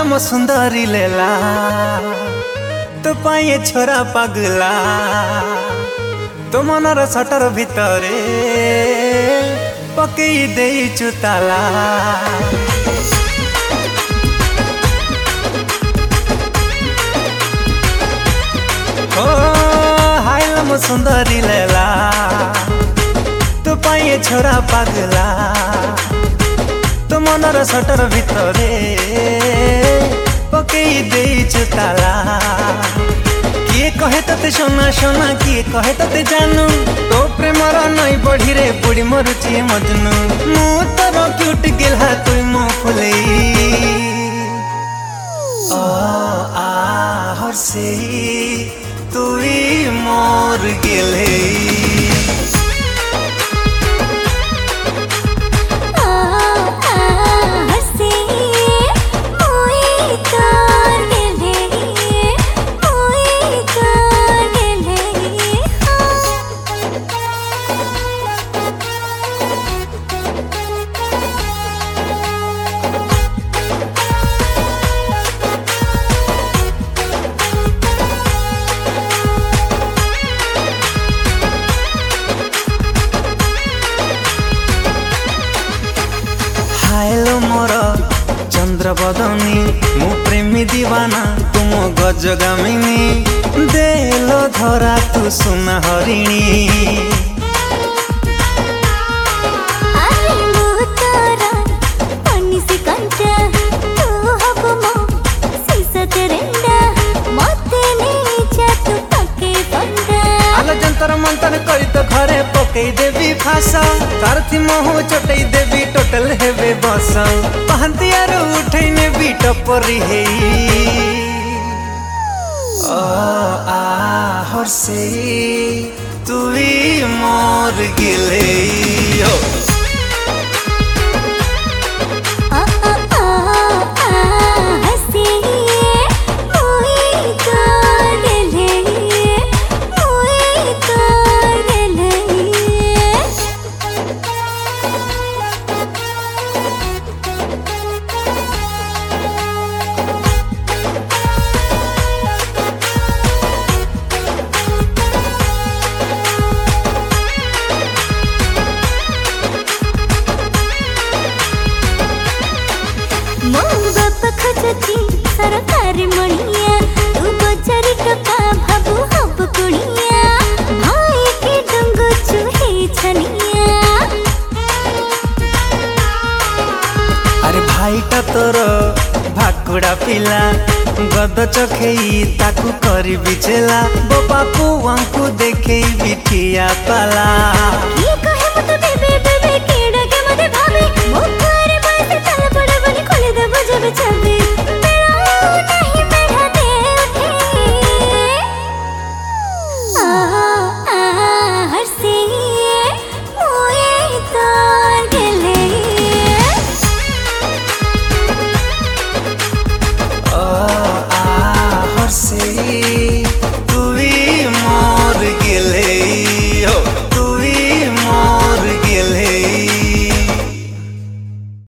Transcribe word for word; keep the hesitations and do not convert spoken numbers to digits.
म सुंदरी लेला तो पाए छोरा पगला तो मनर सटर भितरे पकई देइछु ताला। ओ हाइल म सुंदरी लेला तो पाए छोरा पगला तो मनर सटर भितरे पकई देइछु ताला। किए कहे तते सोना सोना किए कहे तते जानू तो प्रेमर नई बढ़ी रे बुढ़ी मरुची मजनू मु तोर क्यूट गेला तुई मो फुलेई ओ आ हरसे तुई मोर गेले। हायलो मोर चंद्र बदनी मु प्रेमी दीवाना तुम गजगामिनी देलो धरा तू सुना हरिणी। जंतर मंतर करी तो घरे पकई देवी फासा सारथी महु चटई देवी टोटल हेबे बस पहंतियार उठई ने भी टपरी हे ओ आ हरसे तुई मोर गेले ओ। सरकारी मणिया तू बजारी टका भाबू हब कुणिया भाई के डंग चुहे छनिया। अरे भाईटा तोर भाकुड़ा पिला गद चखेई ताकू करी बिचेला बो बापू वांकू देखेई बिठिया पाला। ये कहे मत